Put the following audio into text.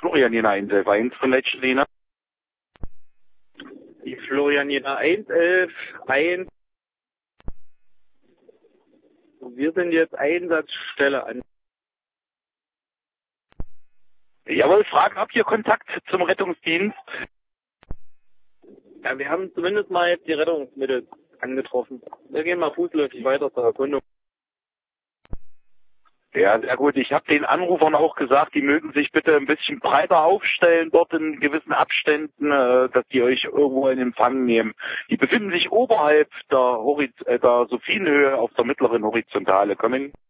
Florian Jena 111 von Leitstelle. Die Florian Jena 111. Wir sind jetzt Einsatzstelle an. Jawohl, Fragen, habt ihr Kontakt zum Rettungsdienst? Ja, wir haben zumindest mal jetzt die Rettungsmittel angetroffen. Wir gehen mal fußläufig weiter zur Erkundung. Ja, sehr gut. Ich habe den Anrufern auch gesagt, die mögen sich bitte ein bisschen breiter aufstellen, dort in gewissen Abständen, dass die euch irgendwo in Empfang nehmen. Die befinden sich oberhalb der Sophienhöhe auf der mittleren Horizontale. Kommen